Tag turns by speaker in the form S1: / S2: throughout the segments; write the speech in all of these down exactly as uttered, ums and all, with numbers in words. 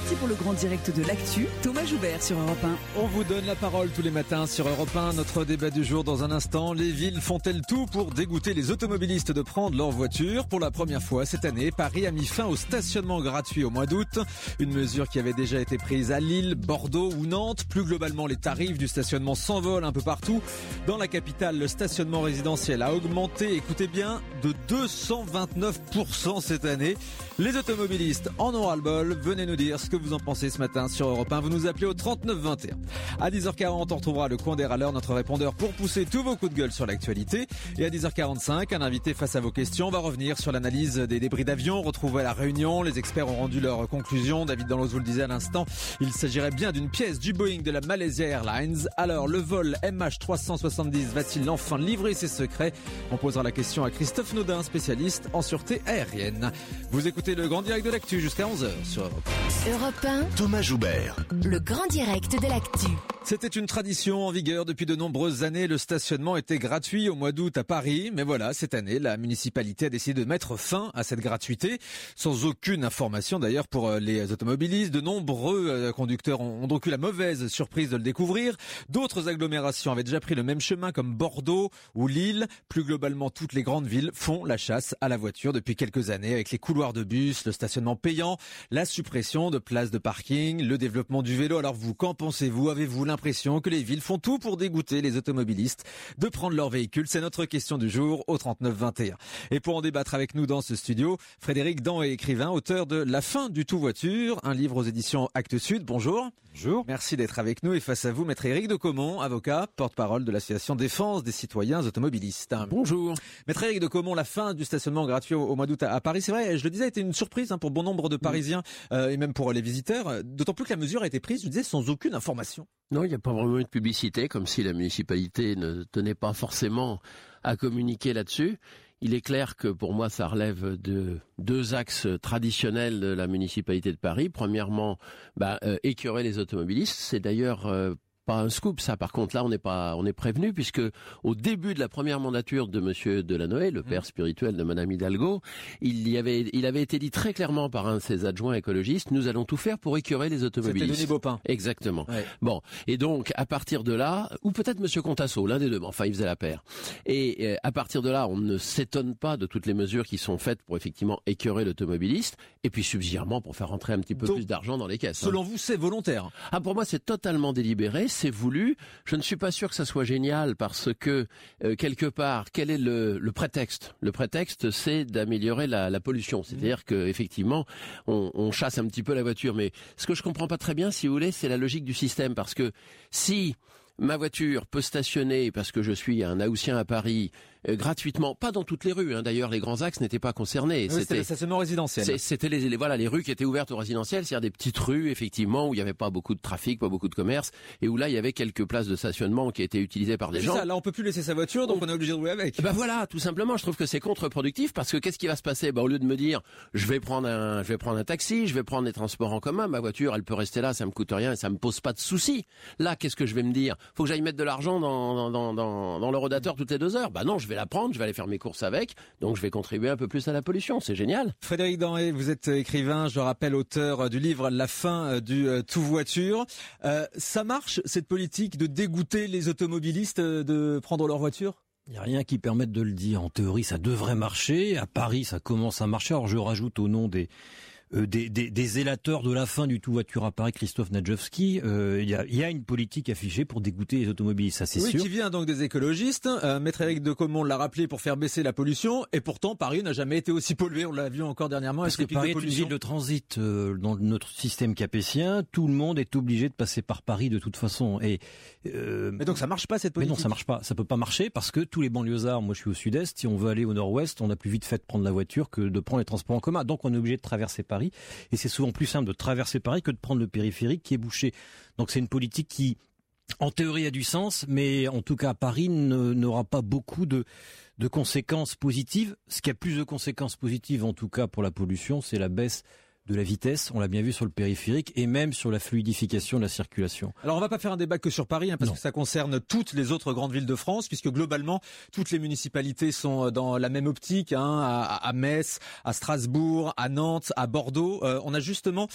S1: parti pour le grand direct de l'actu. Thomas Joubert sur Europe un.
S2: On vous donne la parole tous les matins sur Europe un. Notre débat du jour dans un instant. Les villes font-elles tout pour dégoûter les automobilistes de prendre leur voiture? Pour la première fois cette année, Paris a mis fin au stationnement gratuit au mois d'août. Une mesure qui avait déjà été prise à Lille, Bordeaux ou Nantes. Plus globalement, les tarifs du stationnement s'envolent un peu partout. Dans la capitale, le stationnement résidentiel a augmenté, écoutez bien, de deux cent vingt-neuf pour cent cette année. Les automobilistes en ont ras-le-bol. Venez nous dire ce que vous en pensez ce matin sur Europe un. Vous nous appelez au trente-neuf vingt et un. À dix heures quarante, on retrouvera le coin des râleurs, notre répondeur pour pousser tous vos coups de gueule sur l'actualité. Et à dix heures quarante-cinq, un invité face à vos questions va revenir sur l'analyse des débris d'avions retrouvés à La Réunion. Les experts ont rendu leurs conclusions. David Danlos vous le disait à l'instant, il s'agirait bien d'une pièce du Boeing de la Malaysia Airlines. Alors, le vol M H trois cent soixante-dix va-t-il enfin livrer ses secrets? On posera la question à Christophe Naudin, spécialiste en sûreté aérienne. Vous écoutez le grand direct de l'actu jusqu'à onze heures sur Europe un.
S3: Europe un,
S4: Thomas Joubert.
S3: le grand direct de l'actu.
S2: C'était une tradition en vigueur depuis de nombreuses années. Le stationnement était gratuit au mois d'août à Paris. Mais voilà, cette année, la municipalité a décidé de mettre fin à cette gratuité. Sans aucune information d'ailleurs pour les automobilistes. De nombreux conducteurs ont donc eu la mauvaise surprise de le découvrir. D'autres agglomérations avaient déjà pris le même chemin comme Bordeaux ou Lille. Plus globalement, toutes les grandes villes font la chasse à la voiture depuis quelques années avec les couloirs de bus, le stationnement payant, la suppression de places de parking, le développement du vélo. Alors vous, qu'en pensez-vous? Avez-vous l'impression que les villes font tout pour dégoûter les automobilistes de prendre leur véhicule? C'est notre question du jour au trente-neuf vingt et un. Et pour en débattre avec nous dans ce studio, Frédéric Dan est écrivain, auteur de La fin du tout voiture, un livre aux éditions Actes Sud. Bonjour.
S5: Bonjour.
S2: Merci d'être avec nous. Et face à vous, maître Éric de Caumont, avocat, porte-parole de l'association Défense des citoyens automobilistes.
S5: Bonjour.
S2: Maître Éric de Caumont, la fin du stationnement gratuit au, au mois d'août à, à Paris, c'est vrai, je le disais, a été une surprise hein, pour bon nombre de Parisiens euh, et même pour les visiteurs, d'autant plus que la mesure a été prise, je disais, sans aucune information.
S5: Non, il n'y a pas vraiment eu de publicité, comme si la municipalité ne tenait pas forcément à communiquer là-dessus. Il est clair que pour moi, ça relève de deux axes traditionnels de la municipalité de Paris. Premièrement, bah, euh, écœurer les automobilistes. C'est d'ailleurs euh, pas un scoop, ça. Par contre, là, on n'est pas, on est prévenu, puisque au début de la première mandature de Monsieur Delanoë, le père spirituel de Madame Hidalgo, il y avait, il avait été dit très clairement par un de ses adjoints écologistes, nous allons tout faire pour écœurer les automobilistes.
S2: C'était Denis Baupin.
S5: Exactement.
S2: Ouais.
S5: Bon. Et donc, à partir de là, ou peut-être Monsieur Contasso, l'un des deux, mais enfin, il faisait la paire. Et euh, à partir de là, on ne s'étonne pas de toutes les mesures qui sont faites pour effectivement écœurer l'automobiliste, et puis subsidiairement pour faire rentrer un petit peu
S2: donc,
S5: plus d'argent dans les caisses.
S2: Selon
S5: hein.
S2: vous, c'est volontaire?
S5: Ah, pour moi, c'est totalement délibéré. C'est voulu. Je ne suis pas sûr que ça soit génial parce que euh, quelque part, quel est le, le prétexte? Le prétexte, c'est d'améliorer la, la pollution. C'est-à-dire mmh. que effectivement, on, on chasse un petit peu la voiture. Mais ce que je comprends pas très bien, si vous voulez, c'est la logique du système, parce que si ma voiture peut stationner parce que je suis un Haussien à Paris euh, gratuitement, pas dans toutes les rues. Hein, d'ailleurs, les grands axes n'étaient pas concernés.
S2: Oui, c'était le stationnement résidentiel.
S5: C'était les, les voilà les rues qui étaient ouvertes au résidentiel, c'est-à-dire des petites rues effectivement où il n'y avait pas beaucoup de trafic, pas beaucoup de commerce, et où là il y avait quelques places de stationnement qui étaient utilisées par des gens.
S2: Ça, là, on peut plus laisser sa voiture, donc on, on est obligé de rouler avec.
S5: Ben voilà, tout simplement. Je trouve que c'est contre-productif parce que qu'est-ce qui va se passer? Ben, au lieu de me dire, je vais prendre un, je vais prendre un taxi, je vais prendre des transports en commun, ma voiture, elle peut rester là, ça me coûte rien et ça me pose pas de soucis. Là, qu'est-ce que je vais me dire? Faut que j'aille mettre de l'argent Dans, dans, dans, dans, dans le rodateur toutes les deux heures. Bah non, je vais la prendre, je vais aller faire mes courses avec, donc je vais contribuer un peu plus à la pollution, c'est génial.
S2: Frédéric Dan, vous êtes écrivain, je rappelle auteur du livre La fin du tout voiture. Euh, ça marche, cette politique de dégoûter les automobilistes de prendre leur voiture?
S6: Il n'y a rien qui permette de le dire. En théorie, ça devrait marcher. À Paris, ça commence à marcher. Alors je rajoute au nom des... Euh, des, des, des zélateurs de la fin du tout voiture à Paris, Christophe Nadjovski, euh, il y a, y a une politique affichée pour dégoûter les automobilistes, ça c'est
S2: oui,
S6: sûr.
S2: Qui vient donc des écologistes. Euh, Maître Éric de Caumont l'a rappelé pour faire baisser la pollution, et pourtant Paris n'a jamais été aussi pollué. On l'a vu encore dernièrement.
S6: Parce que Paris est une ville de transit euh, dans notre système capétien. Tout le monde est obligé de passer par Paris de toute façon. Et
S2: euh, mais donc ça marche pas cette politique.
S6: Mais non, ça marche pas. Ça peut pas marcher parce que tous les banlieusards, moi je suis au sud-est, si on veut aller au nord-ouest, on a plus vite fait de prendre la voiture que de prendre les transports en commun. Donc on est obligé de traverser Paris, et c'est souvent plus simple de traverser Paris que de prendre le périphérique qui est bouché. Donc c'est une politique qui, en théorie, a du sens, mais en tout cas Paris ne, n'aura pas beaucoup de, de conséquences positives. Ce qui a plus de conséquences positives, en tout cas pour la pollution, c'est la baisse de la vitesse, on l'a bien vu sur le périphérique, et même sur la fluidification de la circulation.
S2: Alors on va pas faire un débat que sur Paris, hein, parce
S6: non.
S2: que ça concerne toutes les autres grandes villes de France, puisque globalement, toutes les municipalités sont dans la même optique, hein, à, à Metz, à Strasbourg, à Nantes, à Bordeaux. Euh, on a justement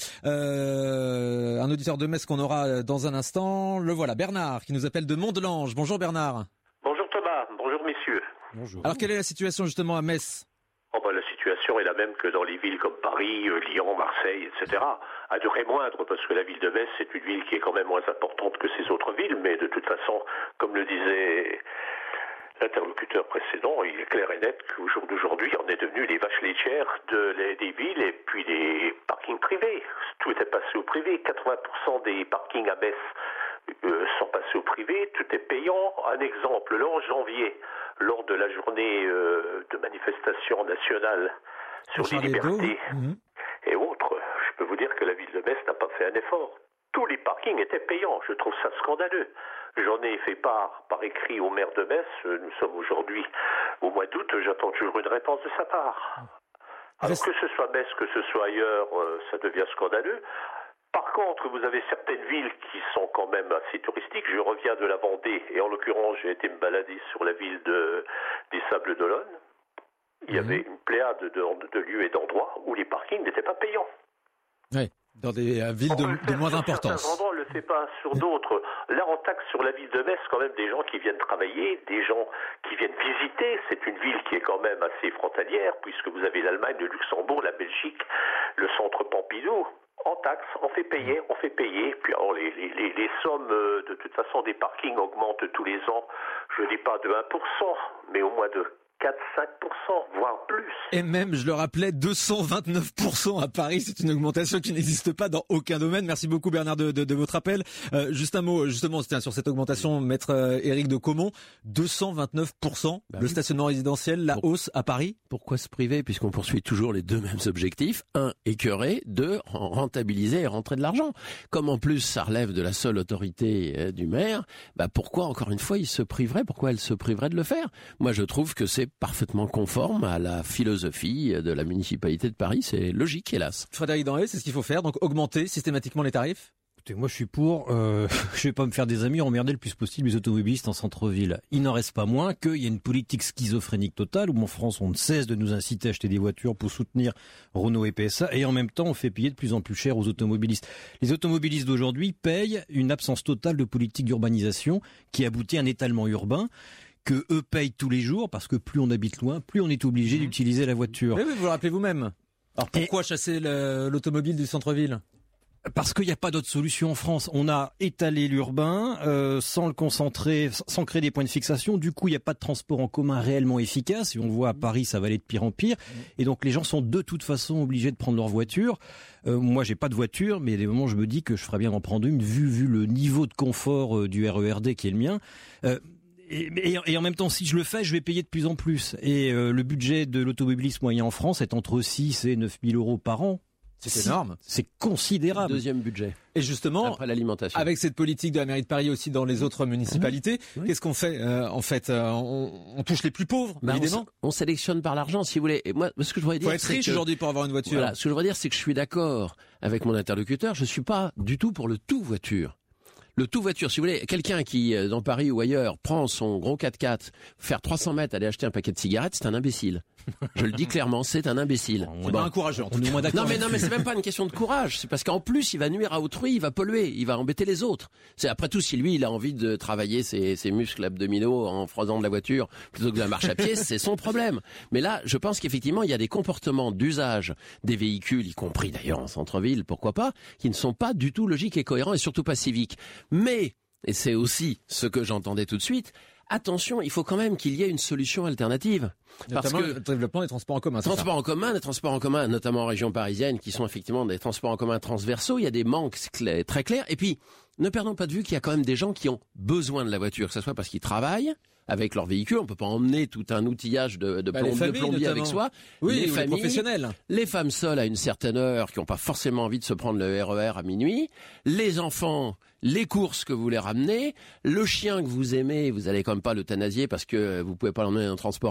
S2: euh, un auditeur de Metz qu'on aura dans un instant. Le voilà, Bernard, qui nous appelle de Mont-de-Lange. Bonjour Bernard.
S4: Bonjour Thomas, bonjour messieurs.
S6: Bonjour.
S2: Alors quelle est la situation justement à Metz ?
S4: Oh ben, la situation est la même que dans les villes comme Paris, euh, Lyon, Marseille, et cetera. À degré moindre, parce que la ville de Metz, c'est une ville qui est quand même moins importante que ces autres villes, mais de toute façon, comme le disait l'interlocuteur précédent, il est clair et net qu'au jour d'aujourd'hui, on est devenu les vaches laitières de, les, des villes et puis les parkings privés. Tout était passé au privé. quatre-vingts pour cent des parkings à Metz euh, sont passés au privé. Tout est payant. Un exemple, le onze janvier, lors de la journée euh, de manifestation nationale sur les libertés mmh. et autres, je peux vous dire que la ville de Metz n'a pas fait un effort. Tous les parkings étaient payants. Je trouve ça scandaleux. J'en ai fait part par écrit au maire de Metz. Nous sommes aujourd'hui au mois d'août. J'attends toujours une réponse de sa part. Alors que ce soit Metz, que ce soit ailleurs, ça devient scandaleux. Par contre, vous avez certaines villes qui sont quand même assez touristiques. Je reviens de la Vendée et en l'occurrence, j'ai été me balader sur la ville de, des Sables d'Olonne. Il y mmh. avait une pléiade de, de, de lieux et d'endroits où les parkings n'étaient pas payants.
S2: Oui, dans des euh, villes de, de moins importance.
S4: On ne le fait pas sur d'autres. Là, on taxe sur la ville de Metz quand même des gens qui viennent travailler, des gens qui viennent visiter. C'est une ville qui est quand même assez frontalière, puisque vous avez l'Allemagne, le Luxembourg, la Belgique, le centre Pompidou. En taxe, on fait payer, on fait payer. Puis alors les, les, les, les sommes, euh, de toute façon, des parkings augmentent tous les ans. Je ne dis pas de un pour cent, mais au moins de quatre à cinq pour cent, voire plus.
S2: Et même, je le rappelais, deux cent vingt-neuf pour cent à Paris. C'est une augmentation qui n'existe pas dans aucun domaine. Merci beaucoup Bernard de, de, de votre appel. Euh, juste un mot, justement, c'était sur cette augmentation, maître euh, Éric de Caumont. deux cent vingt-neuf pour cent bah le oui. stationnement résidentiel, la Pour... hausse à Paris.
S5: Pourquoi se priver puisqu'on poursuit toujours les deux mêmes objectifs? Un, écœurer. Deux, rentabiliser et rentrer de l'argent. Comme en plus ça relève de la seule autorité euh, du maire, bah pourquoi encore une fois il se priverait? Pourquoi elle se priverait de le faire? Moi je trouve que c'est parfaitement conforme à la philosophie de la municipalité de Paris. C'est logique, hélas.
S2: Frédéric Danré, c'est ce qu'il faut faire, donc augmenter systématiquement les tarifs?
S6: Écoutez, moi je suis pour, euh, je vais pas me faire des amis, emmerder le plus possible les automobilistes en centre-ville. Il n'en reste pas moins qu'il y a une politique schizophrénique totale où en France on ne cesse de nous inciter à acheter des voitures pour soutenir Renault et P S A et en même temps on fait payer de plus en plus cher aux automobilistes. Les automobilistes d'aujourd'hui payent une absence totale de politique d'urbanisation qui aboutit à un étalement urbain que eux payent tous les jours parce que plus on habite loin, plus on est obligé mmh. d'utiliser la voiture.
S2: Oui, oui, vous le rappelez vous-même. Alors pourquoi et... chasser le, l'automobile du centre-ville?
S6: Parce qu'il n'y a pas d'autre solution en France. On a étalé l'urbain euh, sans le concentrer, sans créer des points de fixation. Du coup, il n'y a pas de transport en commun réellement efficace. Et on le voit à Paris, ça va aller de pire en pire. Et donc, les gens sont de toute façon obligés de prendre leur voiture. Euh, moi, j'ai pas de voiture, mais il y a des moments où je me dis que je ferais bien d'en prendre une, vu, vu le niveau de confort euh, du R E R D qui est le mien. Euh, Et, et, et en même temps, si je le fais, je vais payer de plus en plus. Et euh, le budget de l'automobilisme moyen en France est entre six et neuf mille euros par an.
S2: C'est énorme.
S6: C'est considérable.
S5: Deuxième budget.
S2: Et justement,
S5: après l'alimentation.
S2: Avec cette politique de la mairie de Paris aussi dans les autres municipalités, oui. qu'est-ce qu'on fait euh, en fait euh, on, on touche les plus pauvres, bah évidemment.
S5: On, on sélectionne par l'argent, si vous voulez. Et moi, ce que je voudrais dire,
S2: faut être riche
S5: que,
S2: aujourd'hui pour avoir une voiture.
S5: Voilà, ce que je voudrais dire, c'est que je suis d'accord avec mon interlocuteur. Je suis pas du tout pour le tout voiture. Le tout voiture, si vous voulez, quelqu'un qui, dans Paris ou ailleurs, prend son gros quatre-quatre, faire trois cents mètres, aller acheter un paquet de cigarettes, c'est un imbécile. Je le dis clairement, c'est un imbécile.
S2: On est bon. Un courageux. On est moins d'accord.
S5: Non mais non mais c'est même pas une question de courage, c'est parce qu'en plus il va nuire à autrui, il va polluer, il va embêter les autres. C'est après tout si lui il a envie de travailler ses, ses muscles abdominaux en faisant de la voiture plutôt que de la marche à pied, c'est son problème. Mais là, je pense qu'effectivement il y a des comportements d'usage des véhicules, y compris d'ailleurs en centre-ville, pourquoi pas, qui ne sont pas du tout logiques et cohérents et surtout pas civiques. Mais et c'est aussi ce que j'entendais tout de suite. Attention, il faut quand même qu'il y ait une solution alternative.
S2: Parce notamment que le développement des transports en commun.
S5: Transports en commun, des transports en commun, notamment en région parisienne, qui sont effectivement des transports en commun transversaux. Il y a des manques cl- très clairs. Et puis, ne perdons pas de vue qu'il y a quand même des gens qui ont besoin de la voiture, que ce soit parce qu'ils travaillent avec leur véhicule. On peut pas emmener tout un outillage de, de,
S2: bah,
S5: plomb,
S2: familles,
S5: de plombier
S2: notamment.
S5: avec soi.
S2: Oui,
S5: les
S2: les
S5: familles,
S2: professionnels.
S5: Les femmes seules à une certaine heure qui n'ont pas forcément envie de se prendre le R E R à minuit. Les enfants, les courses que vous voulez ramener. Le chien que vous aimez, vous allez quand même pas l'euthanasier parce que vous pouvez pas l'emmener dans le transport en commun et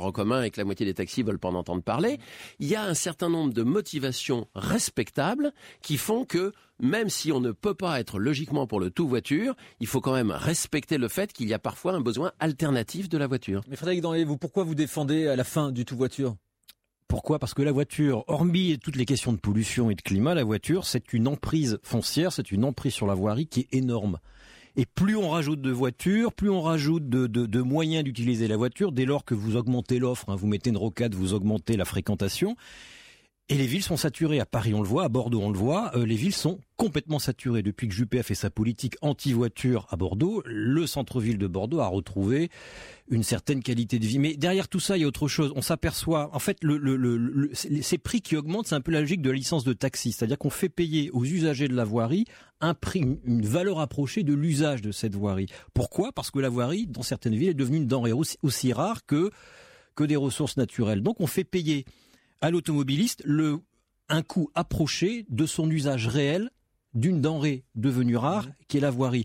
S5: et que la moitié des taxis veulent pas en entendre parler. Il y a un certain nombre de motivations respectables qui font que même si on ne peut pas être logiquement pour le tout voiture, il faut quand même respecter le fait qu'il y a parfois un besoin alternatif de la voiture.
S2: Mais Frédéric Danhé, vous, pourquoi vous défendez à la fin du tout voiture ?
S6: Pourquoi ? Parce que la voiture, hormis toutes les questions de pollution et de climat, la voiture, c'est une emprise foncière, c'est une emprise sur la voirie qui est énorme. Et plus on rajoute de voitures, plus on rajoute de, de, de moyens d'utiliser la voiture, dès lors que vous augmentez l'offre, hein, vous mettez une rocade, vous augmentez la fréquentation. Et les villes sont saturées. À Paris, on le voit, à Bordeaux, on le voit. Euh, les villes sont complètement saturées. Depuis que Juppé a fait sa politique anti-voiture à Bordeaux, le centre-ville de Bordeaux a retrouvé une certaine qualité de vie. Mais derrière tout ça, il y a autre chose. On s'aperçoit, en fait, le, le, le, le, ces prix qui augmentent, c'est un peu la logique de la licence de taxi. C'est-à-dire qu'on fait payer aux usagers de la voirie un prix, une valeur approchée de l'usage de cette voirie. Pourquoi ? Parce que la voirie, dans certaines villes, est devenue une denrée aussi, aussi rare que, que des ressources naturelles. Donc on fait payer à l'automobiliste le, un coût approché de son usage réel d'une denrée devenue rare, qui est la voirie.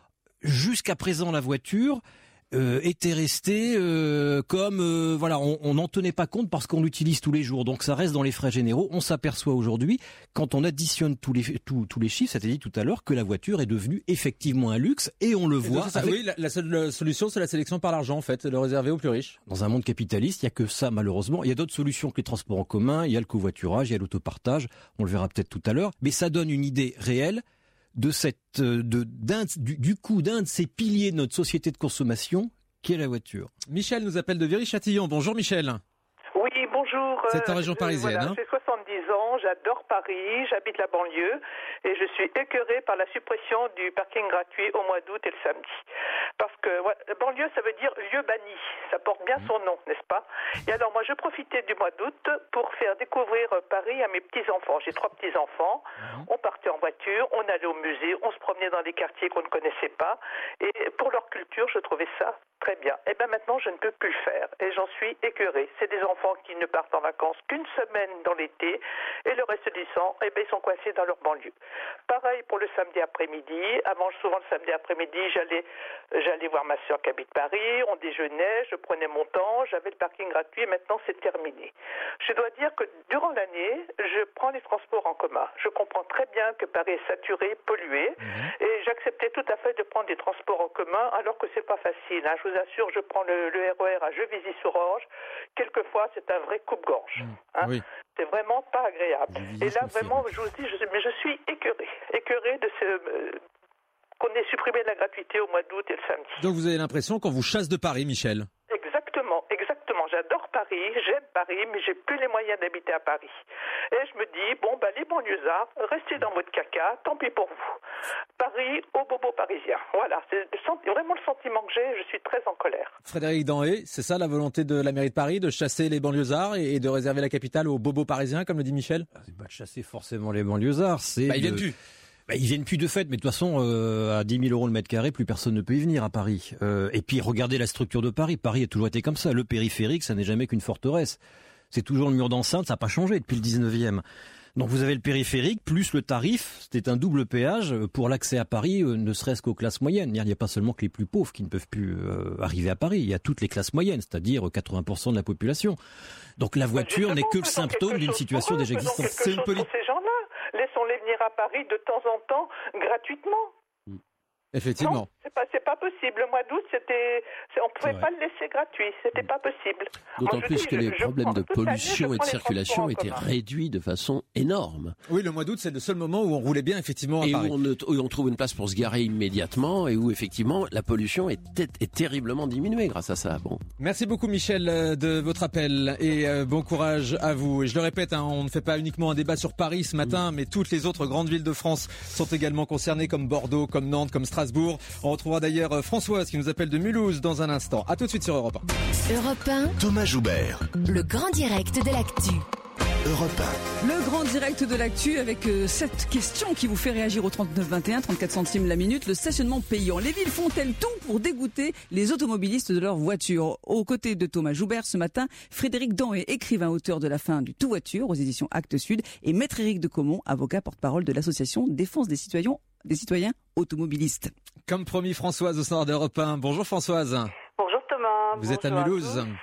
S6: Jusqu'à présent, la voiture euh, était restée euh, comme... Euh, voilà, on n'en tenait pas compte parce qu'on l'utilise tous les jours. Donc ça reste dans les frais généraux. On s'aperçoit aujourd'hui, quand on additionne tous les, tous, tous les chiffres, c'était dit tout à l'heure, que la voiture est devenue effectivement un luxe. Et on le et voit...
S2: Ça, avec... Oui, la, la seule solution, c'est la sélection par l'argent, en fait, le réserver aux plus riches.
S6: Dans un monde capitaliste, il n'y a que ça, malheureusement. Il y a d'autres solutions que les transports en commun, il y a le covoiturage, il y a l'autopartage, on le verra peut-être tout à l'heure. Mais ça donne une idée réelle de cette, de, d'un, du, du coup d'un de ces piliers de notre société de consommation, qui est la voiture.
S2: Michel nous appelle de Viry-Châtillon. Bonjour Michel.
S7: Oui, bonjour.
S2: C'est en région parisienne.
S7: Voilà,
S2: hein.
S7: J'ai soixante-dix ans, j'adore Paris, j'habite la banlieue et je suis écœurée par la suppression du parking gratuit au mois d'août et le samedi. Parce que ouais, banlieue, ça veut dire lieu banni. Ça porte bien son nom, n'est-ce pas ? Et alors moi, je profitais du mois d'août pour faire découvrir Paris à mes petits-enfants. J'ai trois petits-enfants. Mmh. On partait en voiture, on allait au musée, on se promenait dans des quartiers qu'on ne connaissait pas. Et pour leur culture, je trouvais ça très bien. Et bien maintenant, je ne peux plus le faire. Et j'en suis écœurée. C'est des enfants qui ne partent en vacances qu'une semaine dans l'été. Et le reste du temps, eh bien, ils sont coincés dans leur banlieue. Pareil pour le samedi après-midi. Avant, souvent le samedi après-midi, j'allais, j'allais voir ma soeur qui habite Paris. On déjeunait, je prenais mon temps. J'avais le parking gratuit. Et maintenant, c'est terminé. Je dois dire que durant l'année, je prends les transports en commun. Je comprends très bien que Paris est saturé, pollué. Mmh. Et j'acceptais tout à fait de prendre des transports en commun alors que c'est pas facile. Hein. Je vous assure, je prends le, le R E R à Juvisy-sur-Orge. Quelquefois, c'est un vrai coupe-gorge. Mmh. Hein. Oui. C'est vraiment pas agréable. Et là, vraiment, je vous dis, je, mais je suis écœurée. Écœurée de ce... Euh, qu'on ait supprimé la gratuité au mois d'août et le samedi.
S2: Donc vous avez l'impression qu'on vous chasse de Paris, Michel ?
S7: Exactement, exactement. J'adore Paris, j'aime Paris, mais j'ai plus les moyens d'habiter à Paris. Et je me dis, bon, bah, les banlieusards, restez dans votre caca, tant pis pour vous. Paris aux bobos parisiens. Voilà, c'est vraiment le sentiment que j'ai, je suis très en colère.
S2: Frédéric Danhé, c'est ça la volonté de la mairie de Paris, de chasser les banlieusards et de réserver la capitale aux bobos parisiens, comme le dit Michel ?
S6: C'est pas de chasser forcément les banlieusards, c'est...
S2: Bah, ils
S6: de...
S2: viennent plus.
S6: Bah, ils viennent plus de fait, mais de toute façon, euh, à dix mille euros le mètre carré, plus personne ne peut y venir à Paris. Euh, et puis, regardez la structure de Paris. Paris a toujours été comme ça. Le périphérique, ça n'est jamais qu'une forteresse. C'est toujours le mur d'enceinte, ça n'a pas changé depuis le dix-neuvième. Donc, vous avez le périphérique, plus le tarif. C'était un double péage pour l'accès à Paris, euh, ne serait-ce qu'aux classes moyennes. Il n'y a pas seulement que les plus pauvres qui ne peuvent plus euh, arriver à Paris. Il y a toutes les classes moyennes, c'est-à-dire quatre-vingts pour cent de la population. Donc, la voiture n'est que le symptôme d'une situation déjà existante.
S7: C'est une politique. Laissons-les venir à Paris de temps en temps, gratuitement.
S2: Effectivement.
S7: Non, c'est pas, c'est pas possible. Le mois d'août, c'était, c'est, on pouvait pas le laisser gratuit. C'était pas possible.
S5: D'autant
S7: Moi,
S5: plus
S7: dis,
S5: que les
S7: je,
S5: problèmes
S7: je
S5: de pollution et de circulation étaient réduits de façon énorme.
S2: Oui, le mois d'août, c'est le seul moment où on roulait bien, effectivement, à
S5: et
S2: Paris.
S5: où on, où on trouve une place pour se garer immédiatement et où, effectivement, la pollution est, est terriblement diminuée grâce à ça. Bon.
S2: Merci beaucoup, Michel, de votre appel et euh, bon courage à vous. Et je le répète, hein, on ne fait pas uniquement un débat sur Paris ce matin, mmh. mais toutes les autres grandes villes de France sont également concernées, comme Bordeaux, comme Nantes, comme Strasbourg. On retrouvera d'ailleurs Françoise qui nous appelle de Mulhouse dans un instant. À tout de suite sur Europe un.
S3: Europe un.
S8: Thomas Joubert.
S3: Le grand direct de l'actu.
S8: Europe un.
S1: Le grand direct de l'actu avec euh, cette question qui vous fait réagir au trente-neuf vingt et un, trente-quatre centimes la minute. Le stationnement payant. Les villes font-elles tout pour dégoûter les automobilistes de leur voiture? Aux côtés de Thomas Joubert ce matin, Frédéric Danhé, écrivain auteur de La fin du tout voiture aux éditions Actes Sud, et Maître Éric de Caumont, avocat porte-parole de l'association Défense des citoyens, des citoyens automobilistes.
S2: Comme promis, Françoise au standard d'Europe un. Bonjour Françoise.
S7: Bonjour Thomas.
S2: Vous êtes à Mulhouse.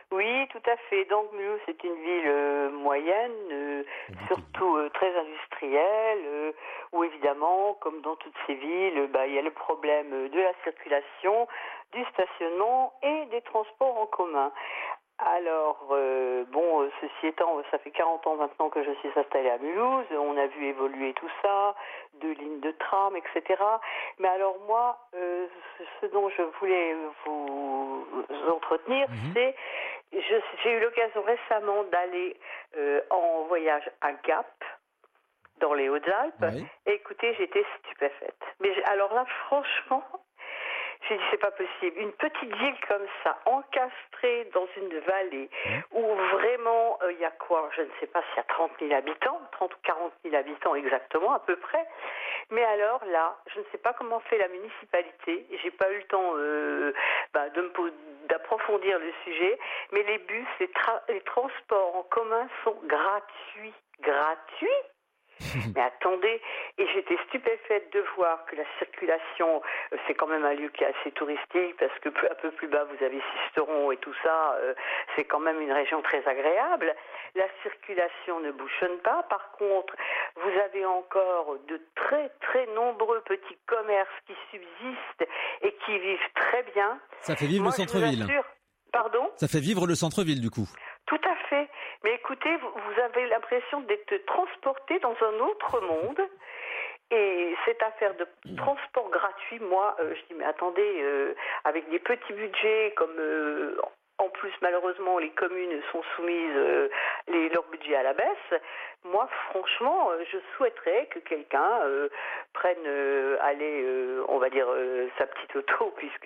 S9: Oui, tout à fait. Donc Mulhouse, c'est une ville euh, moyenne, euh, surtout euh, très industrielle, euh, où évidemment, comme dans toutes ces villes, euh, bah, il y a le problème de la circulation, du stationnement et des transports en commun. Alors, euh, bon, euh, ceci étant, ça fait quarante ans maintenant que je suis installée à Mulhouse, on a vu évoluer tout ça, deux lignes de tram, et cetera. Mais alors moi, euh, ce dont je voulais vous entretenir, mmh. c'est, je, j'ai eu l'occasion récemment d'aller euh, en voyage à Gap, dans les Hautes-Alpes, oui. Et écoutez, j'étais stupéfaite. Mais alors là, franchement... J'ai dit, c'est pas possible. Une petite ville comme ça, encastrée dans une vallée, où vraiment, il euh, y a quoi, je ne sais pas s'il y a trente mille habitants, trente ou quarante mille habitants exactement, à peu près. Mais alors là, je ne sais pas comment fait la municipalité. J'ai pas eu le temps euh, bah, de me, d'approfondir le sujet. Mais les bus, les, tra- les transports en commun sont gratuits. Gratuits ? Mais attendez, et j'étais stupéfaite de voir que la circulation, c'est quand même un lieu qui est assez touristique, parce que un peu plus bas, vous avez Sisteron et tout ça, euh, c'est quand même une région très agréable. La circulation ne bouchonne pas. Par contre, vous avez encore de très, très nombreux petits commerces qui subsistent et qui vivent très bien.
S2: Ça fait vivre
S9: Moi,
S2: le centre-ville.
S9: Pardon ?
S2: Ça fait vivre le centre-ville, du coup.
S9: Tout à fait. Mais écoutez, vous, vous avez l'impression d'être transporté dans un autre monde. Et cette affaire de transport gratuit, moi, euh, je dis, mais attendez, euh, avec des petits budgets, comme euh, en plus, malheureusement, les communes sont soumises, euh, les, leur budget à la baisse, moi, franchement, euh, je souhaiterais que quelqu'un euh, prenne, euh, aller, euh, on va dire, euh, sa petite auto, puisque